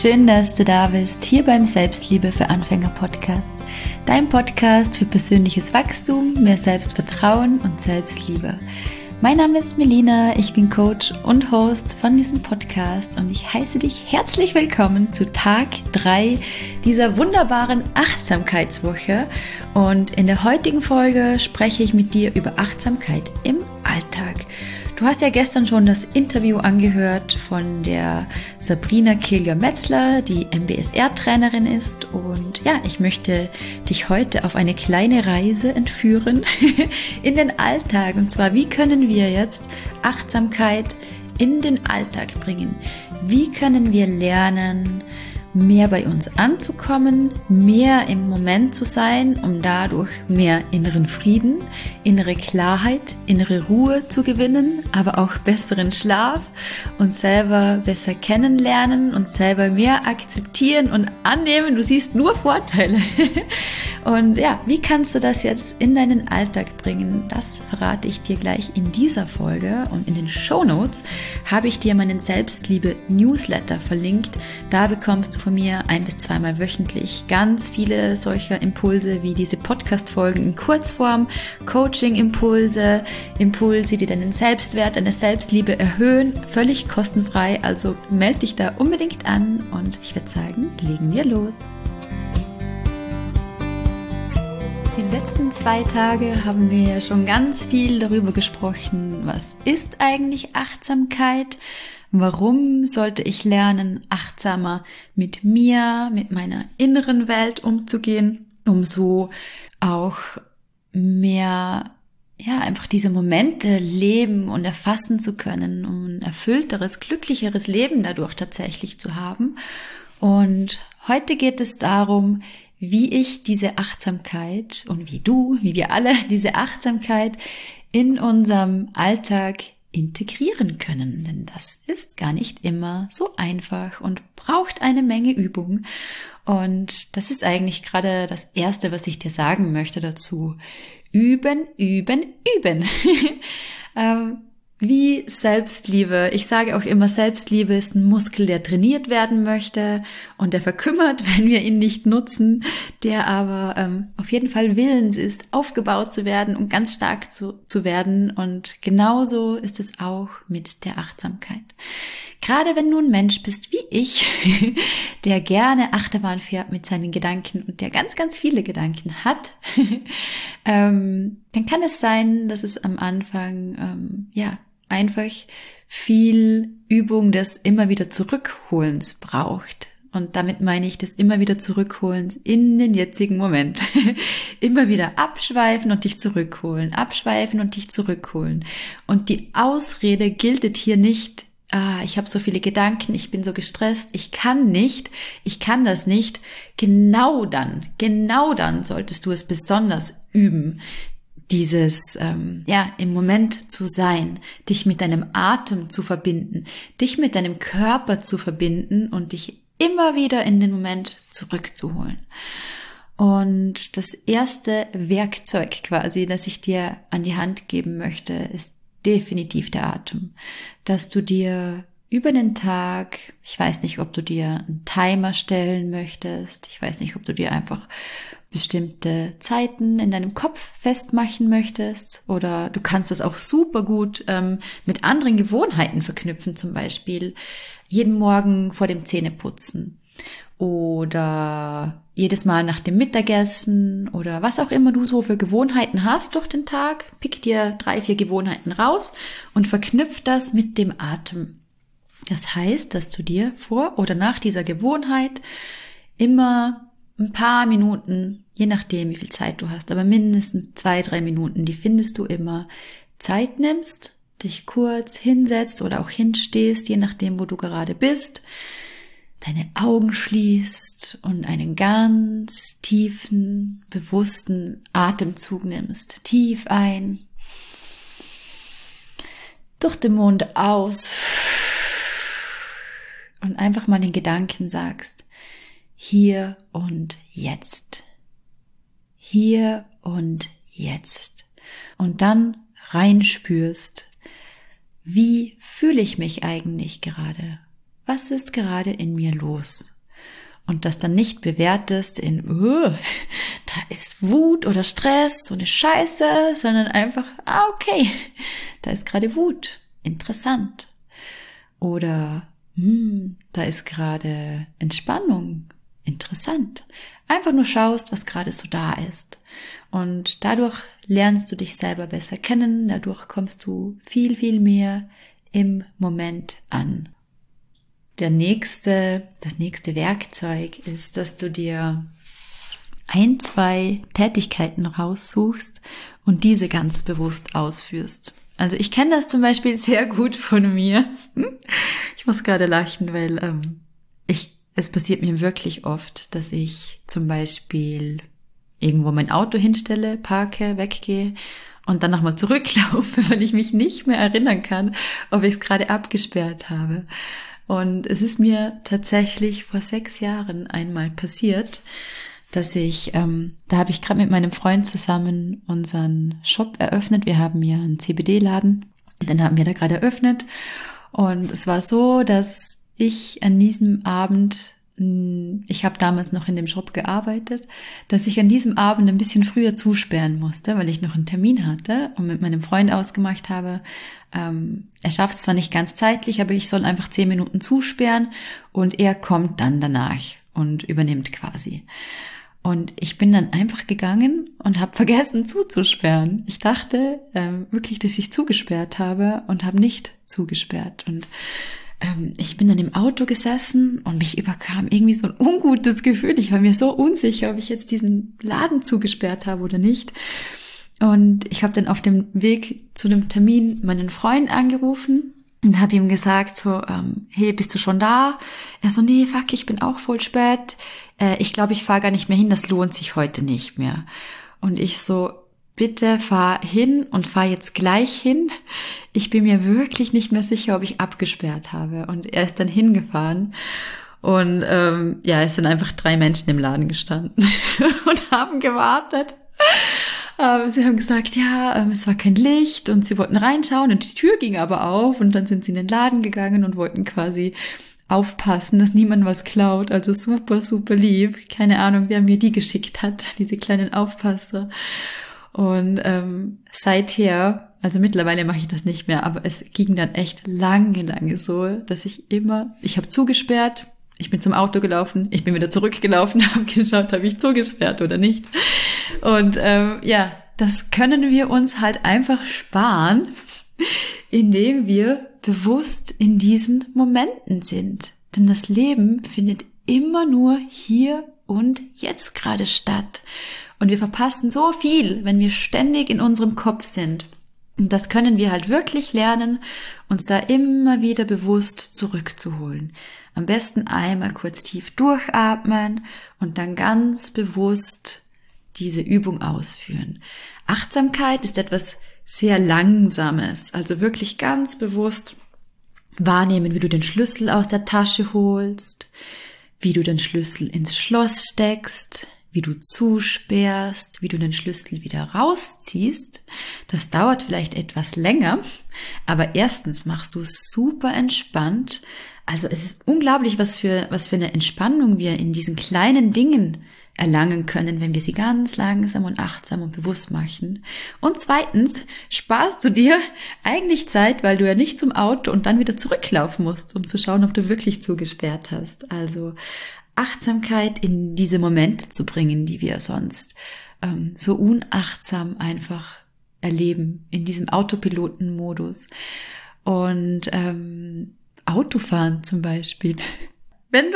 Schön, dass du da bist, hier beim Selbstliebe für Anfänger Podcast. Dein Podcast für persönliches Wachstum, mehr Selbstvertrauen und Selbstliebe. Mein Name ist Melina, ich bin Coach und Host von diesem Podcast und ich heiße dich herzlich willkommen zu Tag 3 dieser wunderbaren Achtsamkeitswoche. Und in der heutigen Folge spreche ich mit dir über Achtsamkeit im Alltag. Du hast ja gestern schon das Interview angehört von der Sabrina Kilger-Metzler, die MBSR-Trainerin ist. Und ja, ich möchte dich heute auf eine kleine Reise entführen in den Alltag. Und zwar, wie können wir jetzt Achtsamkeit in den Alltag bringen? Wie können wir lernen, mehr bei uns anzukommen, mehr im Moment zu sein, um dadurch mehr inneren Frieden, innere Klarheit, innere Ruhe zu gewinnen, aber auch besseren Schlaf, uns selber besser kennenlernen, uns selber mehr akzeptieren und annehmen. Du siehst nur Vorteile. Und ja, wie kannst du das jetzt in deinen Alltag bringen? Das verrate ich dir gleich in dieser Folge. Und in den Shownotes habe ich dir meinen Selbstliebe-Newsletter verlinkt. Da bekommst du von mir 1- bis 2-mal wöchentlich ganz viele solcher Impulse wie diese Podcast-Folgen in Kurzform, Coaching-Impulse, die deinen Selbstwert, deine Selbstliebe erhöhen, völlig kostenfrei. Also melde dich da unbedingt an und ich würde sagen, legen wir los. Die letzten 2 Tage haben wir ja schon ganz viel darüber gesprochen, was ist eigentlich Achtsamkeit? Warum sollte ich lernen, achtsamer mit mir, mit meiner inneren Welt umzugehen, um so auch mehr, einfach diese Momente leben und erfassen zu können, um ein erfüllteres, glücklicheres Leben dadurch tatsächlich zu haben. Und heute geht es darum, wie ich diese Achtsamkeit und wie wir alle diese Achtsamkeit in unserem Alltag integrieren können, denn das ist gar nicht immer so einfach und braucht eine Menge Übung. Und das ist eigentlich gerade das Erste, was ich dir sagen möchte dazu. Üben, üben, üben. Wie Selbstliebe. Ich sage auch immer, Selbstliebe ist ein Muskel, der trainiert werden möchte und der verkümmert, wenn wir ihn nicht nutzen, der aber auf jeden Fall willens ist, aufgebaut zu werden und ganz stark zu werden. Und genauso ist es auch mit der Achtsamkeit. Gerade wenn du ein Mensch bist wie ich, der gerne Achterbahn fährt mit seinen Gedanken und der ganz, ganz viele Gedanken hat, dann kann es sein, dass es am Anfang einfach viel Übung des immer wieder Zurückholens braucht. Und damit meine ich des immer wieder Zurückholens in den jetzigen Moment. Immer wieder abschweifen und dich zurückholen, abschweifen und dich zurückholen. Und die Ausrede gilt hier nicht, ich habe so viele Gedanken, ich bin so gestresst, ich kann das nicht. Genau dann solltest du es besonders üben, dieses, im Moment zu sein, dich mit deinem Atem zu verbinden, dich mit deinem Körper zu verbinden und dich immer wieder in den Moment zurückzuholen. Und das erste Werkzeug quasi, das ich dir an die Hand geben möchte, ist definitiv der Atem. Dass du dir über den Tag, ich weiß nicht, ob du dir einen Timer stellen möchtest, ich weiß nicht, ob du dir einfach bestimmte Zeiten in deinem Kopf festmachen möchtest oder du kannst das auch super gut mit anderen Gewohnheiten verknüpfen, zum Beispiel jeden Morgen vor dem Zähneputzen oder jedes Mal nach dem Mittagessen oder was auch immer du so für Gewohnheiten hast durch den Tag. Pick dir 3-4 Gewohnheiten raus und verknüpf das mit dem Atem. Das heißt, dass du dir vor oder nach dieser Gewohnheit immer ein paar Minuten, je nachdem wie viel Zeit du hast, aber mindestens 2-3 Minuten, die findest du immer, Zeit nimmst, dich kurz hinsetzt oder auch hinstehst, je nachdem wo du gerade bist, deine Augen schließt und einen ganz tiefen, bewussten Atemzug nimmst. Tief ein, durch den Mund aus und einfach mal den Gedanken sagst, hier und jetzt. Hier und jetzt. Und dann reinspürst, wie fühle ich mich eigentlich gerade? Was ist gerade in mir los? und das dann nicht bewertest in, da ist Wut oder Stress, so eine Scheiße, sondern einfach, okay, da ist gerade Wut, interessant. Oder, da ist gerade Entspannung, interessant. Einfach nur schaust, was gerade so da ist. Und dadurch lernst du dich selber besser kennen, dadurch kommst du viel, viel mehr im Moment an. Das nächste Werkzeug ist, dass du dir 1, 2 Tätigkeiten raussuchst und diese ganz bewusst ausführst. Also ich kenne das zum Beispiel sehr gut von mir. Ich muss gerade lachen, weil es passiert mir wirklich oft, dass ich zum Beispiel irgendwo mein Auto hinstelle, parke, weggehe und dann nochmal zurücklaufe, weil ich mich nicht mehr erinnern kann, ob ich es gerade abgesperrt habe. Und es ist mir tatsächlich vor 6 Jahren einmal passiert, dass ich, da habe ich gerade mit meinem Freund zusammen unseren Shop eröffnet. Wir haben ja einen CBD-Laden, den haben wir da gerade eröffnet. Und es war so, dass ich an diesem Abend, ich habe damals noch in dem Shop gearbeitet, dass ich an diesem Abend ein bisschen früher zusperren musste, weil ich noch einen Termin hatte und mit meinem Freund ausgemacht habe, er schafft es zwar nicht ganz zeitlich, aber ich soll einfach 10 Minuten zusperren und er kommt dann danach und übernimmt quasi. Und ich bin dann einfach gegangen und habe vergessen zuzusperren. Ich dachte wirklich, dass ich zugesperrt habe und habe nicht zugesperrt. Und ich bin dann im Auto gesessen und mich überkam irgendwie so ein ungutes Gefühl. Ich war mir so unsicher, ob ich jetzt diesen Laden zugesperrt habe oder nicht. Und ich habe dann auf dem Weg zu dem Termin meinen Freund angerufen und habe ihm gesagt so, hey, bist du schon da? Er so, nee, fuck, ich bin auch voll spät. Ich glaube, ich fahre gar nicht mehr hin, das lohnt sich heute nicht mehr. Und ich so, bitte fahr hin und fahr jetzt gleich hin. Ich bin mir wirklich nicht mehr sicher, ob ich abgesperrt habe. Und er ist dann hingefahren. Und es sind einfach 3 Menschen im Laden gestanden und haben gewartet. Sie haben gesagt, es war kein Licht und sie wollten reinschauen und die Tür ging aber auf und dann sind sie in den Laden gegangen und wollten quasi aufpassen, dass niemand was klaut. Also super, super lieb. Keine Ahnung, wer mir die geschickt hat, diese kleinen Aufpasser. Und seither, also mittlerweile mache ich das nicht mehr, aber es ging dann echt lange so, dass ich habe zugesperrt, ich bin zum Auto gelaufen, ich bin wieder zurückgelaufen, habe geschaut, habe ich zugesperrt oder nicht. Und das können wir uns halt einfach sparen, indem wir bewusst in diesen Momenten sind. Denn das Leben findet immer nur hier und jetzt gerade statt. Und wir verpassen so viel, wenn wir ständig in unserem Kopf sind. Und das können wir halt wirklich lernen, uns da immer wieder bewusst zurückzuholen. Am besten einmal kurz tief durchatmen und dann ganz bewusst diese Übung ausführen. Achtsamkeit ist etwas sehr Langsames, also wirklich ganz bewusst wahrnehmen, wie du den Schlüssel aus der Tasche holst, wie du den Schlüssel ins Schloss steckst, wie du zusperrst, wie du den Schlüssel wieder rausziehst. Das dauert vielleicht etwas länger, aber erstens machst du es super entspannt. Also es ist unglaublich, was für eine Entspannung wir in diesen kleinen Dingen erlangen können, wenn wir sie ganz langsam und achtsam und bewusst machen. Und zweitens sparst du dir eigentlich Zeit, weil du ja nicht zum Auto und dann wieder zurücklaufen musst, um zu schauen, ob du wirklich zugesperrt hast. Also Achtsamkeit in diese Momente zu bringen, die wir sonst so unachtsam einfach erleben, in diesem Autopilotenmodus. Und Autofahren zum Beispiel. Wenn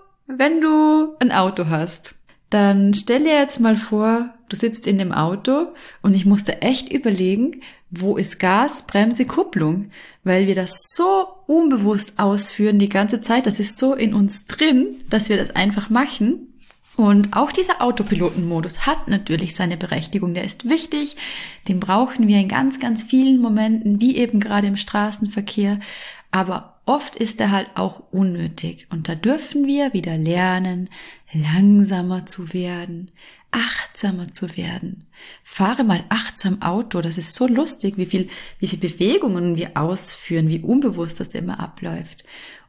du ein Auto hast, dann stell dir jetzt mal vor, du sitzt in dem Auto und ich musste echt überlegen, wo ist Gas, Bremse, Kupplung, weil wir das so unbewusst ausführen die ganze Zeit, das ist so in uns drin, dass wir das einfach machen. Und auch dieser Autopilotenmodus hat natürlich seine Berechtigung, der ist wichtig, den brauchen wir in ganz, ganz vielen Momenten, wie eben gerade im Straßenverkehr, aber oft ist er halt auch unnötig und da dürfen wir wieder lernen, langsamer zu werden, achtsamer zu werden. Fahre mal achtsam Auto, das ist so lustig, wie viel Bewegungen wir ausführen, wie unbewusst das immer abläuft.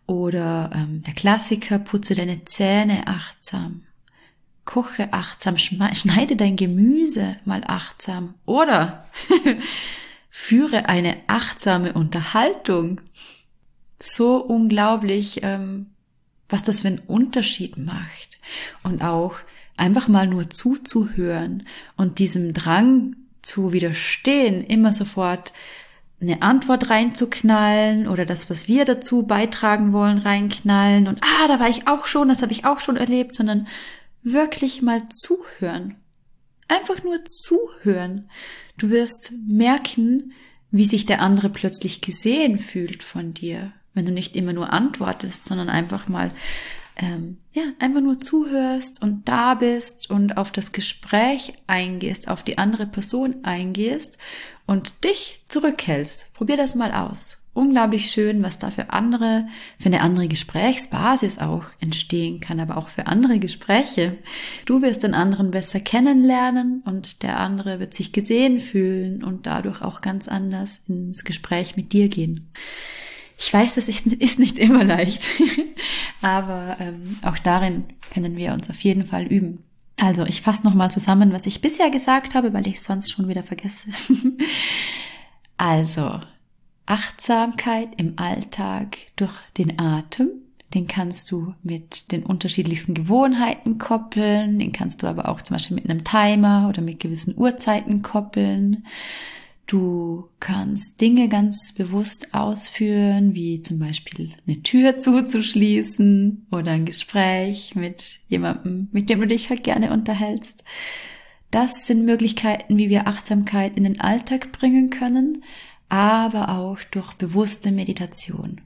Oder der Klassiker, putze deine Zähne achtsam, koche achtsam, schneide dein Gemüse mal achtsam. Oder führe eine achtsame Unterhaltung. So unglaublich, was das für einen Unterschied macht. Und auch einfach mal nur zuzuhören und diesem Drang zu widerstehen, immer sofort eine Antwort reinzuknallen oder das, was wir dazu beitragen wollen, reinknallen und da war ich auch schon, das habe ich auch schon erlebt, sondern wirklich mal zuhören. Einfach nur zuhören. Du wirst merken, wie sich der andere plötzlich gesehen fühlt von dir, wenn du nicht immer nur antwortest, sondern einfach mal einfach nur zuhörst und da bist und auf das Gespräch eingehst, auf die andere Person eingehst und dich zurückhältst. Probier das mal aus. Unglaublich schön, was da für eine andere Gesprächsbasis auch entstehen kann, aber auch für andere Gespräche. Du wirst den anderen besser kennenlernen und der andere wird sich gesehen fühlen und dadurch auch ganz anders ins Gespräch mit dir gehen. Ich weiß, das ist nicht immer leicht, aber auch darin können wir uns auf jeden Fall üben. Also ich fasse nochmal zusammen, was ich bisher gesagt habe, weil ich es sonst schon wieder vergesse. Also Achtsamkeit im Alltag durch den Atem, den kannst du mit den unterschiedlichsten Gewohnheiten koppeln, den kannst du aber auch zum Beispiel mit einem Timer oder mit gewissen Uhrzeiten koppeln. Du kannst Dinge ganz bewusst ausführen, wie zum Beispiel eine Tür zuzuschließen oder ein Gespräch mit jemandem, mit dem du dich halt gerne unterhältst. Das sind Möglichkeiten, wie wir Achtsamkeit in den Alltag bringen können, aber auch durch bewusste Meditation.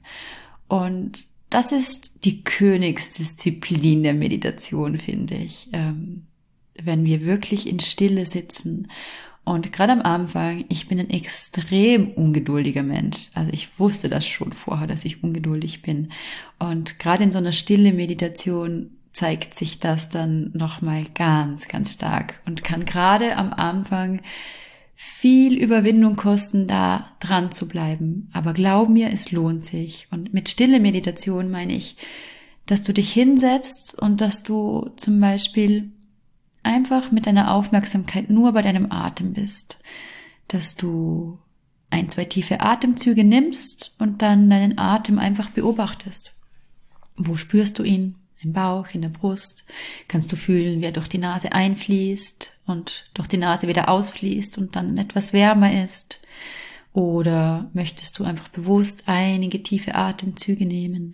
Und das ist die Königsdisziplin der Meditation, finde ich, wenn wir wirklich in Stille sitzen. Und gerade am Anfang, ich bin ein extrem ungeduldiger Mensch. Also ich wusste das schon vorher, dass ich ungeduldig bin. Und gerade in so einer stille Meditation zeigt sich das dann nochmal ganz, ganz stark und kann gerade am Anfang viel Überwindung kosten, da dran zu bleiben. Aber glaub mir, es lohnt sich. Und mit stille Meditation meine ich, dass du dich hinsetzt und dass du zum Beispiel einfach mit deiner Aufmerksamkeit nur bei deinem Atem bist, dass du 1, 2 tiefe Atemzüge nimmst und dann deinen Atem einfach beobachtest. Wo spürst du ihn? Im Bauch, in der Brust? Kannst du fühlen, wie er durch die Nase einfließt und durch die Nase wieder ausfließt und dann etwas wärmer ist? Oder möchtest du einfach bewusst einige tiefe Atemzüge nehmen?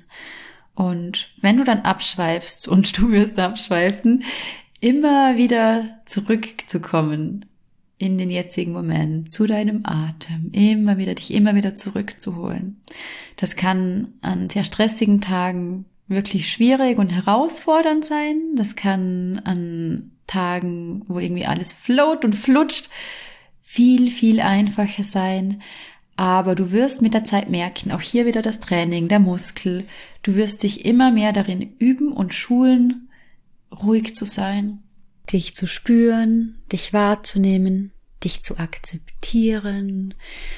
Und wenn du dann abschweifst, und du wirst abschweifen, immer wieder zurückzukommen in den jetzigen Moment, zu deinem Atem, dich immer wieder zurückzuholen. Das kann an sehr stressigen Tagen wirklich schwierig und herausfordernd sein. Das kann an Tagen, wo irgendwie alles float und flutscht, viel, viel einfacher sein. Aber du wirst mit der Zeit merken, auch hier wieder das Training, der Muskel, du wirst dich immer mehr darin üben und schulen, ruhig zu sein, dich zu spüren, dich wahrzunehmen, dich zu akzeptieren.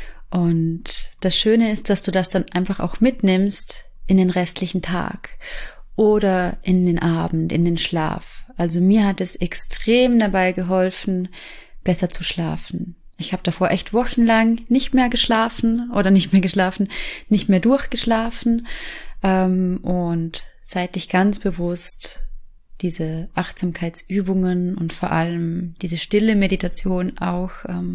Und das Schöne ist, dass du das dann einfach auch mitnimmst in den restlichen Tag oder in den Abend, in den Schlaf. Also mir hat es extrem dabei geholfen, besser zu schlafen. Ich habe davor echt wochenlang nicht mehr durchgeschlafen. Und seit ich ganz bewusst diese Achtsamkeitsübungen und vor allem diese stille Meditation auch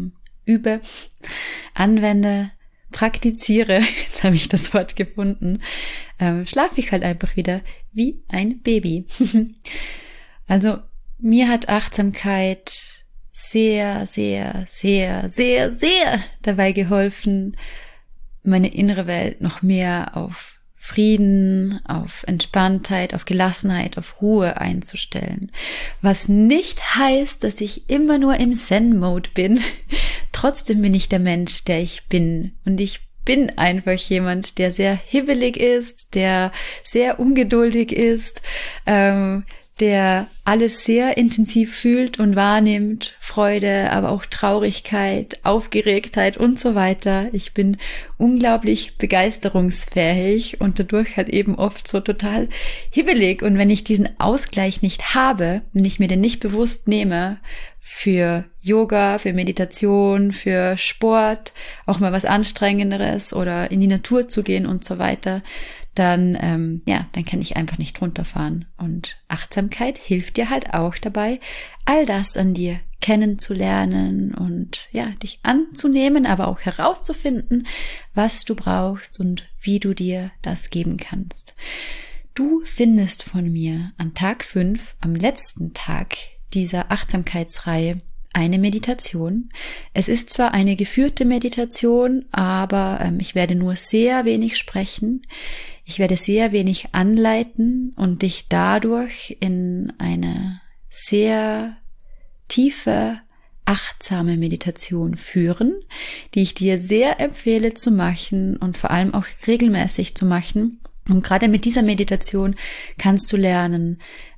anwende, praktiziere, jetzt habe ich das Wort gefunden, schlafe ich halt einfach wieder wie ein Baby. Also mir hat Achtsamkeit sehr, sehr, sehr, sehr, sehr dabei geholfen, meine innere Welt noch mehr auf Frieden, auf Entspanntheit, auf Gelassenheit, auf Ruhe einzustellen. Was nicht heißt, dass ich immer nur im Zen-Mode bin. Trotzdem bin ich der Mensch, der ich bin. Und ich bin einfach jemand, der sehr hibbelig ist, der sehr ungeduldig ist, der alles sehr intensiv fühlt und wahrnimmt, Freude, aber auch Traurigkeit, Aufgeregtheit und so weiter. Ich bin unglaublich begeisterungsfähig und dadurch halt eben oft so total hibbelig. Und wenn ich diesen Ausgleich nicht habe, wenn ich mir den nicht bewusst nehme, für Yoga, für Meditation, für Sport, auch mal was Anstrengenderes oder in die Natur zu gehen und so weiter, dann kann ich einfach nicht runterfahren. Und Achtsamkeit hilft dir halt auch dabei, all das an dir kennenzulernen und dich anzunehmen, aber auch herauszufinden, was du brauchst und wie du dir das geben kannst. Du findest von mir an Tag 5, am letzten Tag dieser Achtsamkeitsreihe, eine Meditation. Es ist zwar eine geführte Meditation, aber ich werde nur sehr wenig sprechen. Ich werde sehr wenig anleiten und dich dadurch in eine sehr tiefe, achtsame Meditation führen, die ich dir sehr empfehle zu machen und vor allem auch regelmäßig zu machen. Und gerade mit dieser Meditation kannst du lernen,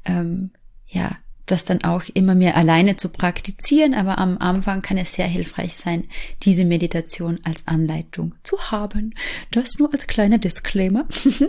das dann auch immer mehr alleine zu praktizieren, aber am Anfang kann es sehr hilfreich sein, diese Meditation als Anleitung zu haben. Das nur als kleiner Disclaimer.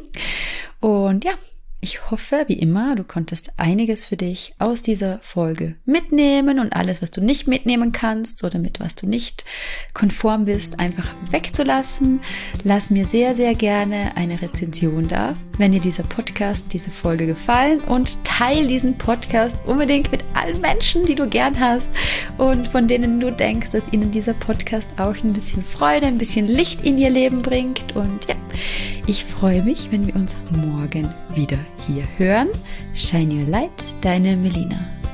Und ich hoffe, wie immer, du konntest einiges für dich aus dieser Folge mitnehmen und alles, was du nicht mitnehmen kannst oder mit was du nicht konform bist, einfach wegzulassen. Lass mir sehr, sehr gerne eine Rezension da, wenn dir dieser Podcast, diese Folge gefallen, und teile diesen Podcast unbedingt mit allen Menschen, die du gern hast und von denen du denkst, dass ihnen dieser Podcast auch ein bisschen Freude, ein bisschen Licht in ihr Leben bringt. Und ich freue mich, wenn wir uns morgen wieder hier hören. Shine Your Light, deine Melina.